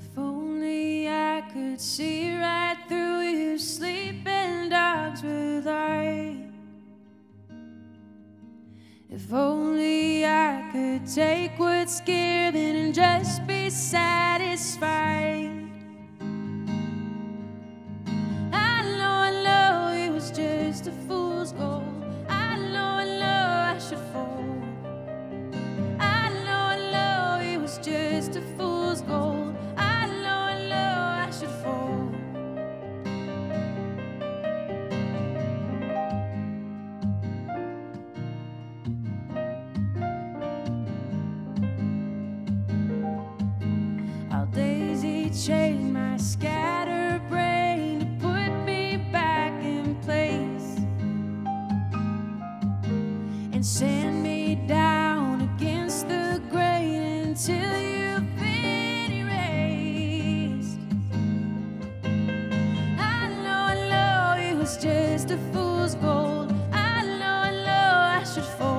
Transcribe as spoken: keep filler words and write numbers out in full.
If only I could see right through you, sleeping dogs with light. If only I could take what's given and just be satisfied. I know, I know it was just a fool's gold. I know, I know I should fold. I know, I know it was just a fool's gold. I know, I know I should fold. I'll daisy chain my scattered brain to put me back in place and send me down against the grain until you've been erased. I know, I know it was just a fool's gold. I know, I know I should fall.